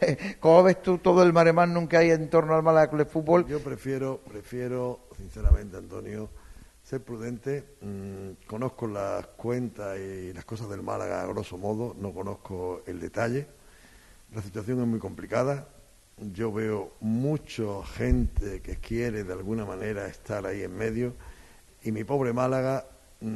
¿Cómo ves tú todo el maremán que hay en torno al Málaga Club de Fútbol? Yo prefiero, sinceramente, Antonio, ser prudente. Conozco las cuentas y las cosas del Málaga a grosso modo, no conozco el detalle. La situación es muy complicada. Yo veo mucha gente que quiere de alguna manera estar ahí en medio y mi pobre Málaga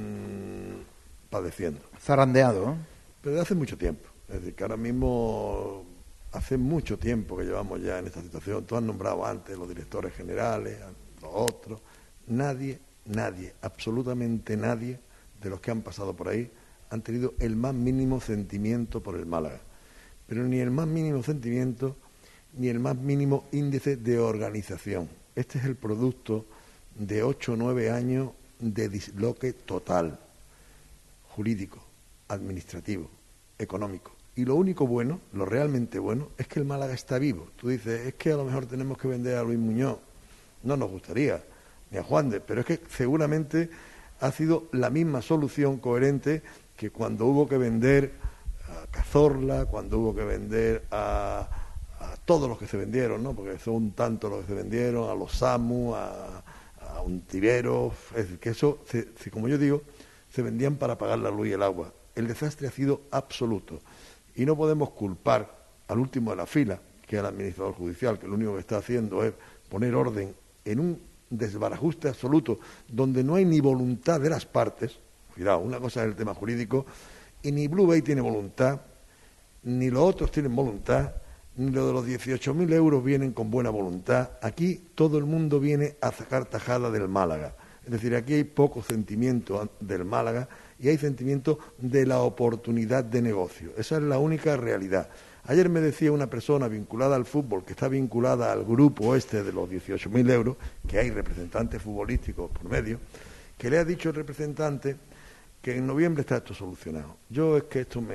padeciendo. Zarandeado, ¿eh? Pero de hace mucho tiempo. Es decir, que ahora mismo hace mucho tiempo que llevamos ya en esta situación. Tú has nombrado antes los directores generales, los otros. Nadie, absolutamente nadie de los que han pasado por ahí han tenido el más mínimo sentimiento por el Málaga. Pero ni el más mínimo sentimiento ni el más mínimo índice de organización. Este es el producto de 8 o 9 años de disloque total, jurídico, administrativo, económico. Y lo único bueno, lo realmente bueno, es que el Málaga está vivo. Tú dices, es que a lo mejor tenemos que vender a Luis Muñoz. No nos gustaría, ni a Juan de, pero es que seguramente ha sido la misma solución coherente que cuando hubo que vender a Cazorla, cuando hubo que vender a todos los que se vendieron, ¿no? Porque son tantos los que se vendieron, a los Samu, a Untiveros, es decir, que eso, como yo digo, se vendían para pagar la luz y el agua. El desastre ha sido absoluto. Y no podemos culpar al último de la fila, que es el administrador judicial, que lo único que está haciendo es poner orden en un desbarajuste absoluto, donde no hay ni voluntad de las partes. Cuidado, una cosa es el tema jurídico, y ni Blue Bay tiene voluntad, ni los otros tienen voluntad, ni lo de los 18.000 euros vienen con buena voluntad. Aquí todo el mundo viene a sacar tajada del Málaga. Es decir, aquí hay poco sentimiento del Málaga y hay sentimiento de la oportunidad de negocio. Esa es la única realidad. Ayer me decía una persona vinculada al fútbol, que está vinculada al grupo este de los 18.000 euros, que hay representantes futbolísticos por medio, que le ha dicho el representante que en noviembre está esto solucionado. Yo es que esto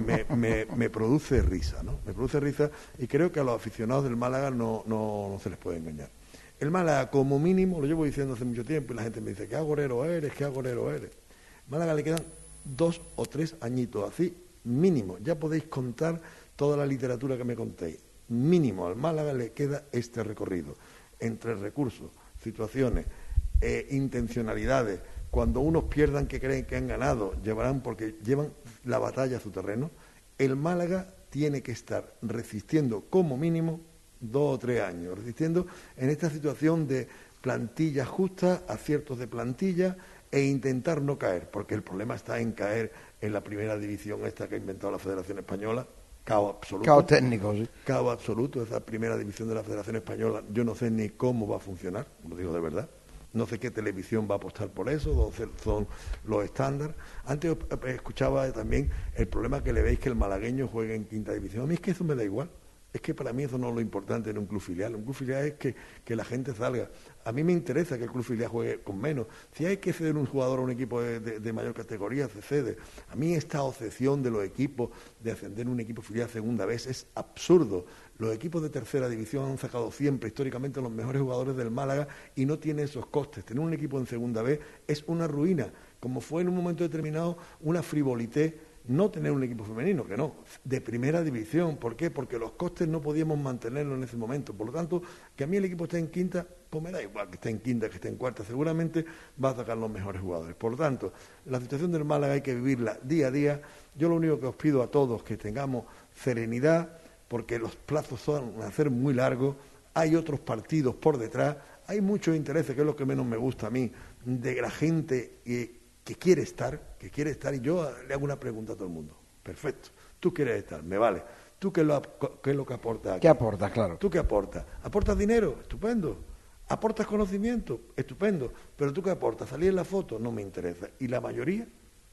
me produce risa, ¿no? Me produce risa y creo que a los aficionados del Málaga no se les puede engañar. El Málaga, como mínimo, lo llevo diciendo hace mucho tiempo y la gente me dice, qué agorero eres. Málaga le quedan 2 o 3 añitos, así, mínimo. Ya podéis contar toda la literatura que me contéis. Mínimo, al Málaga le queda este recorrido. Entre recursos, situaciones, intencionalidades. Cuando unos pierdan que creen que han ganado, llevarán porque llevan la batalla a su terreno. El Málaga tiene que estar resistiendo como mínimo 2 o 3 años, resistiendo en esta situación de plantilla justa, aciertos de plantilla e intentar no caer, porque el problema está en caer en la primera división esta que ha inventado la Federación Española. Caos absoluto. Caos técnico, sí. Caos absoluto, esa primera división de la Federación Española. Yo no sé ni cómo va a funcionar, lo digo de verdad. No sé qué televisión va a apostar por eso, dónde son los estándares. Antes escuchaba también el problema que le veis que el malagueño juegue en quinta división. A mí es que eso me da igual. Es que para mí eso no es lo importante en un club filial. Un club filial es que la gente salga. A mí me interesa que el club filial juegue con menos. Si hay que ceder un jugador a un equipo de mayor categoría, se cede. A mí esta obsesión de los equipos de ascender un equipo filial segunda vez es absurdo. Los equipos de tercera división han sacado siempre, históricamente, los mejores jugadores del Málaga y no tiene esos costes. Tener un equipo en segunda vez es una ruina, como fue en un momento determinado una frivolité no tener un equipo femenino, que no, de primera división. ¿Por qué? Porque los costes no podíamos mantenerlos en ese momento. Por lo tanto, que a mí el equipo esté en quinta, pues me da igual que esté en quinta, que esté en cuarta, seguramente va a sacar los mejores jugadores. Por lo tanto, la situación del Málaga hay que vivirla día a día. Yo lo único que os pido a todos es que tengamos serenidad, porque los plazos van a ser muy largos, hay otros partidos por detrás, hay muchos intereses, que es lo que menos me gusta a mí, de la gente que quiere estar, y yo le hago una pregunta a todo el mundo. Perfecto, tú quieres estar, me vale. ¿Tú qué es lo que aportas aquí? ¿Qué aportas, claro? ¿Tú qué aportas? ¿Aportas dinero? Estupendo. ¿Aportas conocimiento? Estupendo. ¿Pero tú qué aportas? ¿Salir en la foto? No me interesa. Y la mayoría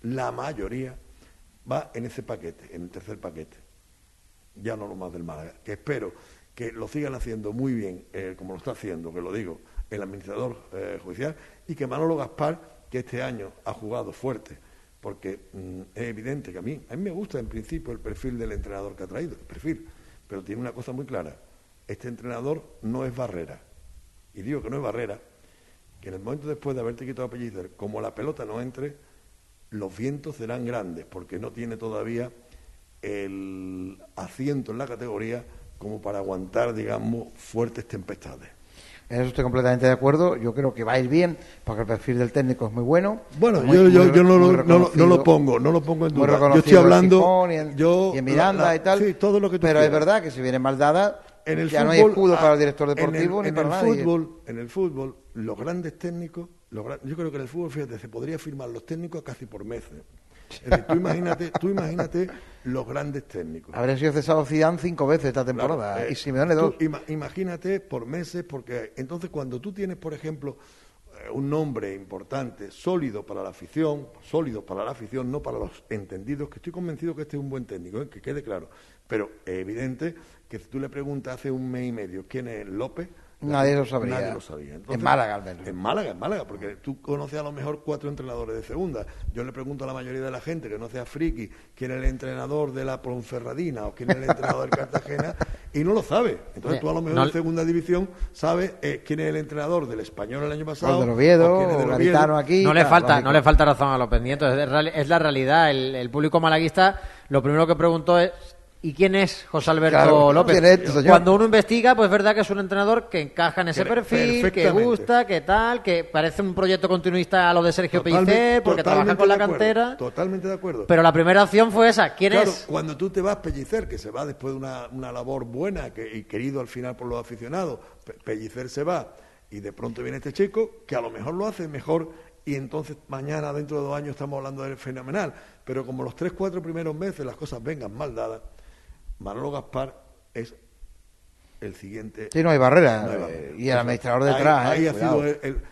va en ese paquete, en el tercer paquete. Ya no lo más del Málaga, que espero que lo sigan haciendo muy bien, como lo está haciendo, que lo digo, el administrador judicial, y que Manolo Gaspar, que este año ha jugado fuerte, porque es evidente que a mí me gusta en principio el perfil del entrenador que ha traído, el perfil, pero tiene una cosa muy clara, este entrenador no es Barrera, y digo que no es Barrera, que en el momento después de haberte quitado a Pellicer, como la pelota no entre, los vientos serán grandes, porque no tiene todavía el asiento en la categoría como para aguantar, digamos, fuertes tempestades. En eso estoy completamente de acuerdo. Yo creo que va a ir bien, porque el perfil del técnico es muy bueno. Bueno, yo no lo pongo en duda. Yo estoy hablando... Y en Miranda y tal. Sí, todo lo que tú pero quieras. Es verdad que si viene mal dada, ya fútbol, no hay escudo para el director deportivo ni para nadie. En el fútbol, los grandes técnicos... yo creo que en el fútbol, fíjate, se podría firmar los técnicos casi por meses. Es decir, tú imagínate los grandes técnicos. Habría sido cesado Zidane 5 veces esta temporada, claro, y Simeone 2. Imagínate por meses, porque entonces cuando tú tienes, por ejemplo, un nombre importante, sólido para la afición, no para los entendidos, que estoy convencido que este es un buen técnico, que quede claro, pero es evidente que si tú le preguntas hace un mes y medio quién es López, Nadie lo sabría. Entonces, en Málaga, al menos. En Málaga, porque tú conoces a lo mejor 4 entrenadores de segunda. Yo le pregunto a la mayoría de la gente que no sea friki quién es el entrenador de la Ponferradina o quién es el entrenador del Cartagena y no lo sabe. Entonces tú a lo mejor en segunda división sabes quién es el entrenador del Español el año pasado. O del Oviedo, o Garitano aquí. No le falta razón a los pendientes. Es la realidad. El público malaguista lo primero que preguntó es: ¿y quién es José Alberto López? ¿Quién es, señor? Cuando uno investiga, pues es verdad que es un entrenador que encaja en ese perfil, que gusta, que tal, que parece un proyecto continuista a lo de Sergio Pellicer, porque trabaja con la cantera. Totalmente de acuerdo. Pero la primera opción fue esa. ¿Quién es? Cuando tú te vas Pellicer, que se va después de una labor buena y querido al final por los aficionados, Pellicer se va y de pronto viene este chico que a lo mejor lo hace mejor y entonces mañana, dentro de 2 años, estamos hablando de él fenomenal. Pero como los 3-4 primeros meses las cosas vengan mal dadas, Manolo Gaspar es el siguiente. Sí, no hay barrera. Y el administrador detrás. Ahí ha sido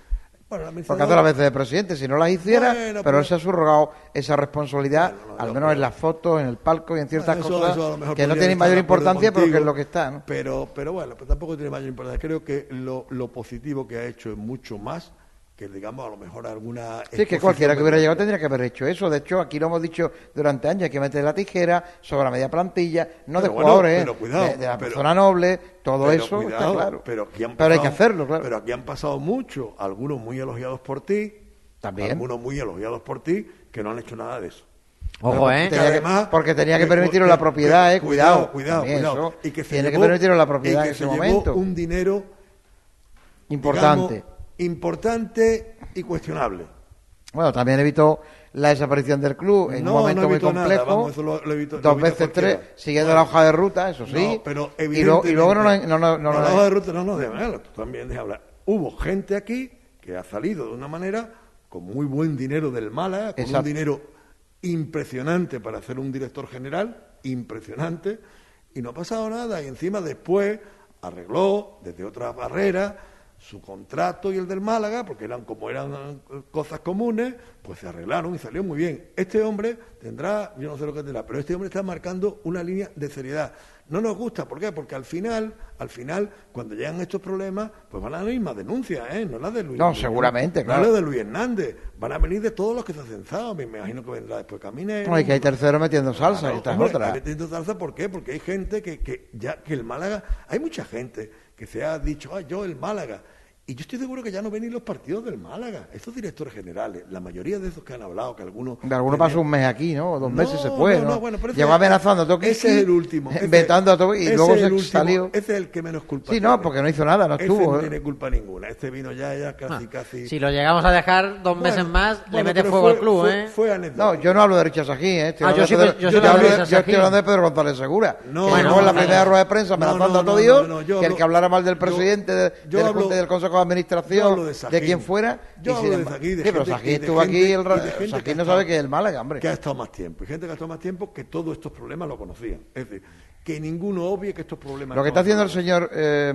porque hace las veces de presidente, si no las hiciera, pero él se ha subrogado esa responsabilidad, al menos en las fotos, en el palco y en ciertas cosas que no tienen mayor importancia, pero que es lo que está, ¿no? Pero bueno, pues tampoco tiene mayor importancia. Creo que lo positivo que ha hecho es mucho más que, digamos, a lo mejor alguna... Sí, que cualquiera que hubiera llegado tendría que haber hecho eso. De hecho, aquí lo hemos dicho durante años, hay que meter la tijera sobre la media plantilla, no de jugadores, de la persona noble, todo eso, está claro. Pero hay que hacerlo, claro. Pero aquí han pasado muchos, algunos muy elogiados por ti, que no han hecho nada de eso. Ojo, porque tenía que permitirlo la propiedad, cuidado. Cuidado. Y que tiene que permitirlo la propiedad en ese momento. Un dinero importante. Digamos, importante y cuestionable. Bueno, también evitó la desaparición del club en un momento muy complejo. Vamos, eso lo evito, 2 veces 3, siguiendo la hoja de ruta, eso sí. No, pero y luego no la hoja de ruta, tú también deja hablar. Hubo gente aquí que ha salido de una manera con muy buen dinero del Málaga, con un dinero impresionante para ser un director general, impresionante, y no ha pasado nada. Y encima después arregló desde otras barreras su contrato y el del Málaga, porque eran cosas comunes, pues se arreglaron y salió muy bien. Este hombre tendrá, yo no sé lo que tendrá, pero este hombre está marcando una línea de seriedad. No nos gusta, ¿por qué? Porque al final, cuando llegan estos problemas, pues van a venir más denuncias, no las de Luis. No, seguramente, claro. No las de Luis Hernández, van a venir de todos los que se hacen censados. Me imagino que vendrá después Caminero. No, y que hay terceros metiendo salsa, y esta es otra. Metiendo salsa, ¿por qué? Porque hay gente que el Málaga, hay mucha gente que se ha dicho, yo el Málaga. Y yo estoy seguro que ya no ven ni los partidos del Málaga. Estos directores generales, la mayoría de esos que han hablado, que algunos... De algunos pasó un mes aquí, ¿no? 2 meses se fue, ¿no? Bueno, llegó amenazando a Toki. Ese es el último. Inventando a Toki y luego se salió. Ese es el que menos culpa tiene. Sí, no, porque no hizo nada, no estuvo. Ese no tiene culpa ninguna. Este vino ya casi... Si lo llegamos a dejar 2 meses más, le mete fuego al club, Fue anécdota. No, yo no hablo de Richard Sají, yo estoy hablando de Pedro González Segura. No, que llegó en la primera rueda de prensa amenazando a todo Dios, que el que hablara mal del presidente del Consejo de Administración, de quien fuera. Yo hablo de Sají, pero Sají estuvo aquí, Sají no sabe que es el Málaga, hombre. Que ha estado más tiempo. Y gente que ha estado más tiempo que todos estos problemas lo conocían. Es decir, que ninguno obvie que estos problemas... Lo que está haciendo el señor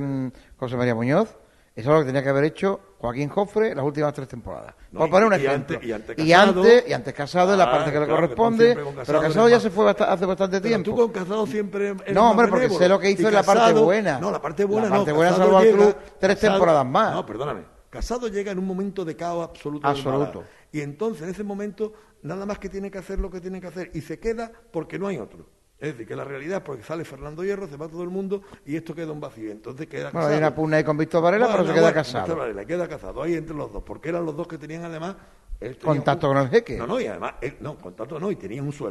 José María Muñoz, eso es lo que tenía que haber hecho Joaquín Jofre las últimas 3 temporadas. Por poner un ejemplo. Y antes Casado en la parte que le corresponde, pero Casado ya se fue hace bastante tiempo. Tú con Casado siempre... No, hombre, porque sé lo que hizo en la parte buena. No, la parte buena no. La parte buena salvó al club 3 temporadas más. No, perdóname. Casado llega en un momento de caos absoluto. Y entonces, en ese momento, nada más que tiene que hacer lo que tiene que hacer. Y se queda porque no hay otro. Es decir, que la realidad es porque sale Fernando Hierro, se va todo el mundo y esto queda un vacío. Entonces queda Casado. Hay una pugna ahí con Víctor Varela, pero se queda Casado. Víctor Varela queda Casado ahí entre los dos, porque eran los dos que tenían además... Contacto con el jeque. No, y además, contacto no, y tenían un sueldo.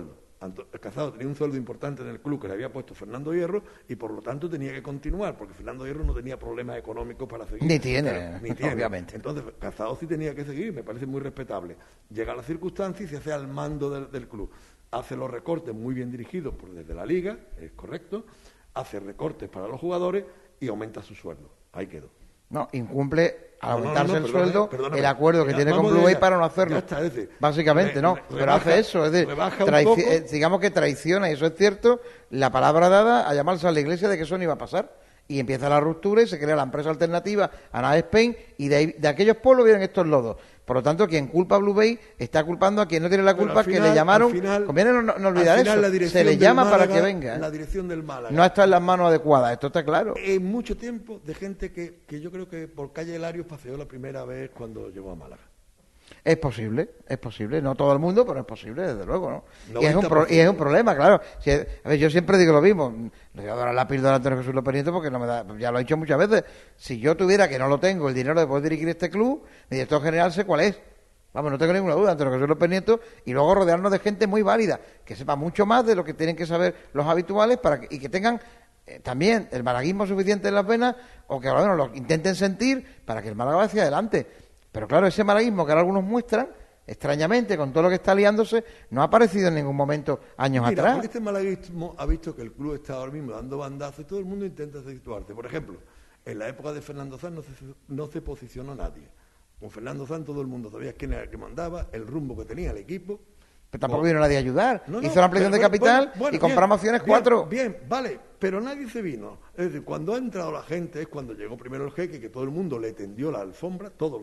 Cazado tenía un sueldo importante en el club que le había puesto Fernando Hierro y por lo tanto tenía que continuar, porque Fernando Hierro no tenía problemas económicos para seguir. Ni tiene, obviamente. Entonces, Cazado sí tenía que seguir, me parece muy respetable. Llega la circunstancia y se hace al mando del club. Hace los recortes muy bien dirigidos desde la Liga, es correcto, hace recortes para los jugadores y aumenta su sueldo. Ahí quedó. No, incumple al aumentarse el sueldo el acuerdo que tiene con Blue Bay para no hacerlo. Está, básicamente, ¿no? Pero hace eso, es decir, digamos que traiciona, y eso es cierto, la palabra dada a llamarse a la iglesia de que eso no iba a pasar. Y empieza la ruptura y se crea la empresa alternativa Ana Spain, y de aquellos pueblos vienen estos lodos. Por lo tanto, quien culpa a Blue Bay está culpando a quien no tiene la culpa, que le llamaron. Conviene no olvidar eso. Se le llama Málaga, para que venga. La dirección del Málaga no está en las manos adecuadas, esto está claro. En mucho tiempo de gente que yo creo que por calle Larios paseó la primera vez cuando llegó a Málaga. Es posible, no todo el mundo, pero es posible, desde luego, ¿no? Y es un problema, claro. A ver, yo siempre digo lo mismo, le voy a dar la píldora a Antonio Jesús López Nieto porque no me da, ya lo he dicho muchas veces, si yo tuviera, que no lo tengo, el dinero de poder dirigir este club, mi director general sé cuál es. Vamos, no tengo ninguna duda, Antonio Jesús López Nieto, y luego rodearnos de gente muy válida, que sepa mucho más de lo que tienen que saber los habituales y que tengan también el malaguismo suficiente en las venas, o que bueno, lo intenten sentir para que el Málaga vaya hacia adelante. Pero claro, ese malaguismo que ahora algunos muestran, extrañamente, con todo lo que está liándose, no ha aparecido en ningún momento años atrás. Porque este malaguismo ha visto que el club está ahora mismo dando bandazos y todo el mundo intenta situarse. Por ejemplo, en la época de Fernando Sanz no se posicionó nadie. Con Fernando Sanz todo el mundo sabía quién era el que mandaba, el rumbo que tenía el equipo. Pero tampoco vino nadie a ayudar. Hizo la ampliación de capital y compramos acciones 4. Bien, vale, pero nadie se vino. Es decir, cuando ha entrado la gente es cuando llegó primero el jeque, que todo el mundo le tendió la alfombra, todo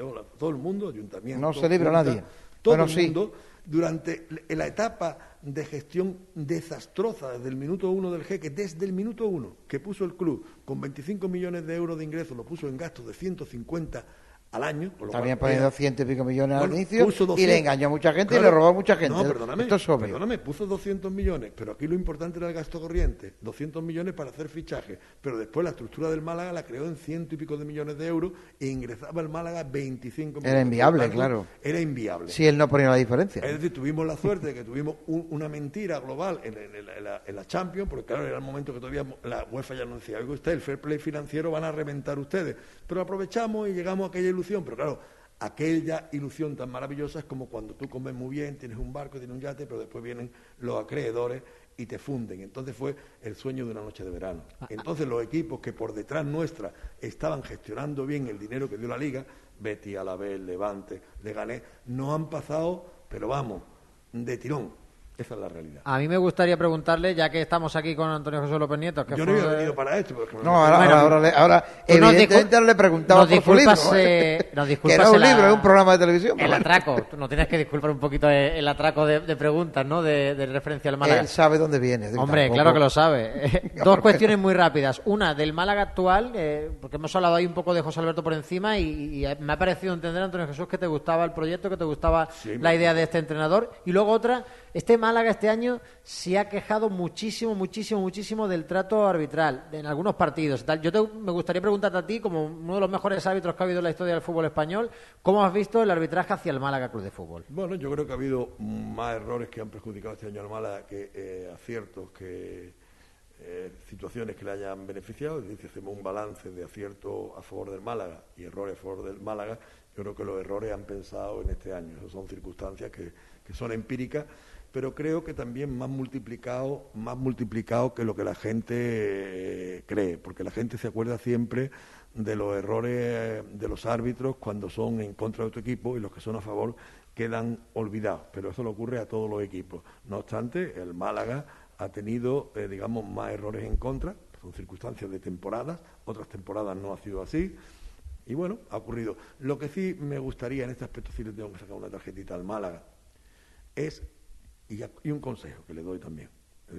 el mundo, ayuntamiento. No se libró nadie. Todo el mundo, durante la etapa de gestión desastrosa desde el minuto 1 del jeque, desde el minuto 1 que puso el club con 25 millones de euros de ingresos, lo puso en gastos de 150 al año. También poniendo 100 y pico millones al inicio 200, y le engañó a mucha gente, claro, y le robó a mucha gente. No, perdóname, puso 200 millones, pero aquí lo importante era el gasto corriente, 200 millones para hacer fichajes, pero después la estructura del Málaga la creó en 100 y pico de millones de euros e ingresaba el Málaga 25 millones. Era inviable, claro. Era inviable. Si él no ponía la diferencia. Es decir, tuvimos la suerte de que tuvimos una mentira global en la Champions, porque claro, era el momento que todavía la UEFA ya nos decía, oiga usted, el fair play financiero van a reventar ustedes, pero aprovechamos y llegamos a aquella ilusión, pero claro, aquella ilusión tan maravillosa es como cuando tú comes muy bien, tienes un barco, tienes un yate, pero después vienen los acreedores y te funden. Entonces fue el sueño de una noche de verano. Entonces los equipos que por detrás nuestra estaban gestionando bien el dinero que dio la Liga, Betis, Alavés, Levante, Leganés, no han pasado, pero vamos, de tirón. Esa es la realidad. A mí me gustaría preguntarle, ya que estamos aquí con Antonio Jesús López Nieto... Yo no había venido para esto. Ahora evidentemente le preguntaba por su libro. Nos disculpas que no es un libro, es un programa de televisión. El atraco. Tú no tienes que disculpar un poquito el atraco de preguntas, ¿no? De referencia al Málaga. Él sabe dónde viene. Hombre, claro que lo sabe. Dos cuestiones muy rápidas. Una, del Málaga actual, porque hemos hablado ahí un poco de José Alberto por encima y me ha parecido entender, Antonio Jesús, que te gustaba el proyecto, que te gustaba la idea de este entrenador. Y luego otra... Este Málaga este año se ha quejado muchísimo del trato arbitral en algunos partidos. Me gustaría preguntarte a ti, como uno de los mejores árbitros que ha habido en la historia del fútbol español, ¿cómo has visto el arbitraje hacia el Málaga Club de Fútbol? Bueno, yo creo que ha habido más errores que han perjudicado este año al Málaga que aciertos, que situaciones que le hayan beneficiado. Es decir, hacemos un balance de acierto a favor del Málaga y errores a favor del Málaga. Yo creo que los errores han pensado en este año. Esas son circunstancias que son empíricas, pero creo que también más multiplicado que lo que la gente cree, porque la gente se acuerda siempre de los errores de los árbitros cuando son en contra de otro equipo y los que son a favor quedan olvidados, pero eso le ocurre a todos los equipos. No obstante, el Málaga ha tenido, más errores en contra, son circunstancias de temporadas, otras temporadas no ha sido así, y bueno, ha ocurrido. Lo que sí me gustaría, en este aspecto sí le tengo que sacar una tarjetita al Málaga, es... Y un consejo que le doy también,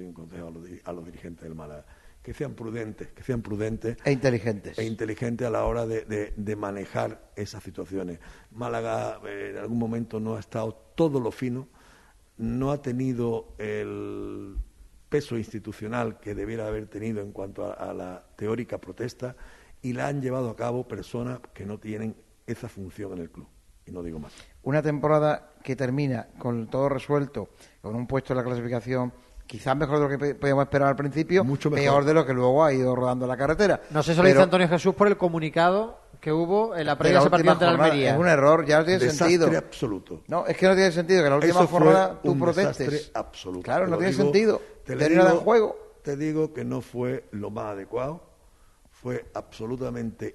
a los dirigentes del Málaga, que sean prudentes e inteligentes a la hora de manejar esas situaciones. Málaga en algún momento no ha estado todo lo fino, no ha tenido el peso institucional que debiera haber tenido en cuanto a la teórica protesta y la han llevado a cabo personas que no tienen esa función en el club. y no digo más. Una temporada que termina con todo resuelto, con un puesto en la clasificación quizás mejor de lo que podíamos esperar al principio, mucho mejor, peor de lo que luego ha ido rodando la carretera. No sé si lo dice Antonio Jesús por el comunicado que hubo en la previa de ese partido ante la Almería. Es un error, ya no tiene sentido. Desastre absoluto. No, es que no tiene sentido que la última jornada tú protestes. Desastre absoluto. Claro, no tiene sentido. Tener nada en juego. Te digo que no fue lo más adecuado, fue absolutamente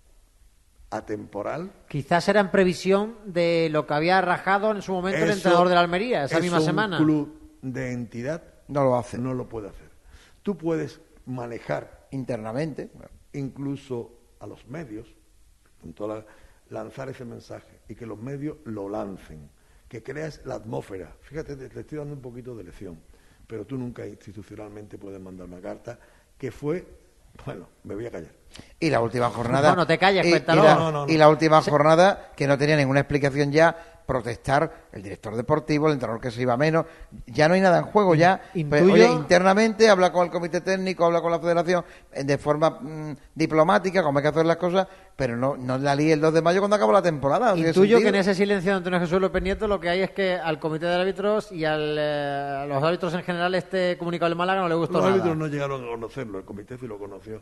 atemporal. Quizás era en previsión de lo que había rajado en su momento el entrenador de la Almería esa misma semana. Un club de entidad no lo hace. No lo puede hacer. Tú puedes manejar internamente, incluso a los medios, lanzar ese mensaje y que los medios lo lancen, que creas la atmósfera. Fíjate, te estoy dando un poquito de lección, pero tú nunca institucionalmente puedes mandar una carta que fue, bueno, me voy a callar. Y la última jornada... No, no te calles, cuéntalo. Y la última jornada, que no tenía ninguna explicación ya, protestar el director deportivo, el entrenador que se iba menos, ya no hay nada en juego, ya oye, internamente habla con el comité técnico, habla con la federación de forma diplomática, como hay que hacer las cosas, pero no la líe el 2 de mayo cuando acabó la temporada. Intuyo que en ese silencio de Antonio Jesús López Nieto lo que hay es que al comité de árbitros y a los árbitros en general este comunicado del Málaga no le gustó nada. Los árbitros no llegaron a conocerlo, el comité sí lo conoció.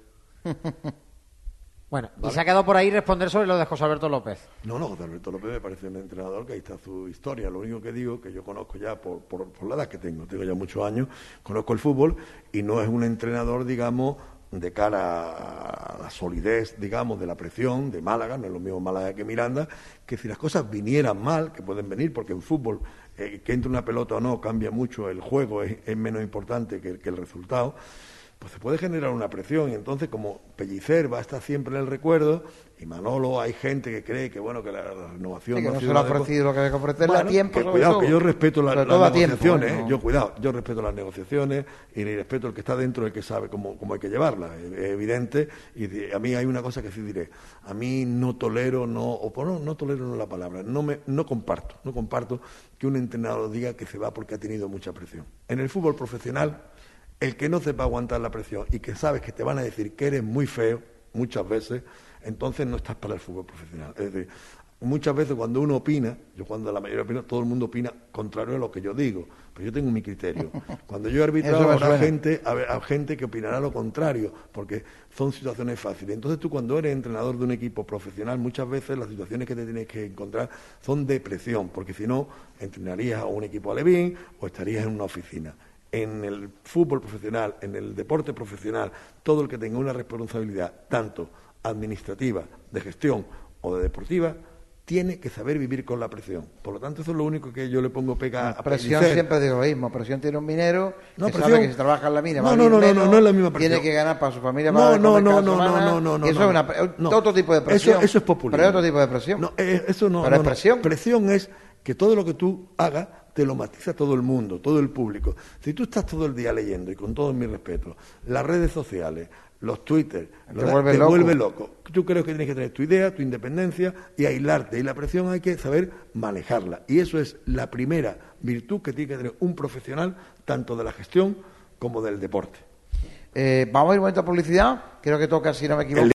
Bueno, ¿vale? Y se ha quedado por ahí responder sobre lo de José Alberto López. No, José Alberto López me parece un entrenador que ahí está su historia. Lo único que digo, que yo conozco ya por la edad que tengo ya muchos años, conozco el fútbol y no es un entrenador, digamos, de cara a la solidez, digamos, de la presión de Málaga, no es lo mismo Málaga que Miranda, que si las cosas vinieran mal, que pueden venir, porque en fútbol, que entre una pelota o no, cambia mucho, el juego es menos importante que el resultado, pues se puede generar una presión, y entonces como Pellicer va a estar siempre en el recuerdo, y Manolo, hay gente que cree que bueno, que la renovación no se lo ha ofrecido lo que hay que ofrecerle a tiempo. Cuidado, que yo respeto las negociaciones, yo respeto las negociaciones y respeto el que está dentro, el que sabe cómo hay que llevarlas, es evidente, y a mí hay una cosa que sí diré, a mí no tolero, no tolero no la palabra, no comparto que un entrenador diga que se va porque ha tenido mucha presión. En el fútbol profesional, el que no sepa aguantar la presión y que sabes que te van a decir que eres muy feo, muchas veces, entonces no estás para el fútbol profesional. Es decir, muchas veces cuando uno opina, cuando la mayoría opina, todo el mundo opina contrario a lo que yo digo, pero yo tengo mi criterio. Cuando yo he arbitrado habrá gente que opinará lo contrario, porque son situaciones fáciles. Entonces tú cuando eres entrenador de un equipo profesional, muchas veces las situaciones que te tienes que encontrar son de presión, porque si no, entrenarías a un equipo alevín o estarías en una oficina. En el fútbol profesional, en el deporte profesional, todo el que tenga una responsabilidad, tanto administrativa, de gestión o de deportiva, tiene que saber vivir con la presión. Por lo tanto, eso es lo único que yo le pongo pega a presión. Pellicer. Siempre digo lo mismo. Presión tiene un minero que presión, sabe que si trabaja en la mina no es la misma presión. Tiene que ganar para su familia, para no. Y eso es otro tipo de presión. Eso es populismo. Pero es otro tipo de presión. Pero es presión. Presión es que todo lo que tú hagas te lo matiza todo el mundo, todo el público. Si tú estás todo el día leyendo, y con todo mi respeto, las redes sociales, los Twitter, te vuelve loco. Tú crees que tienes que tener tu idea, tu independencia y aislarte. Y la presión hay que saber manejarla. Y eso es la primera virtud que tiene que tener un profesional, tanto de la gestión como del deporte. Vamos a ir un momento a publicidad. Creo que toca, si no me equivoco.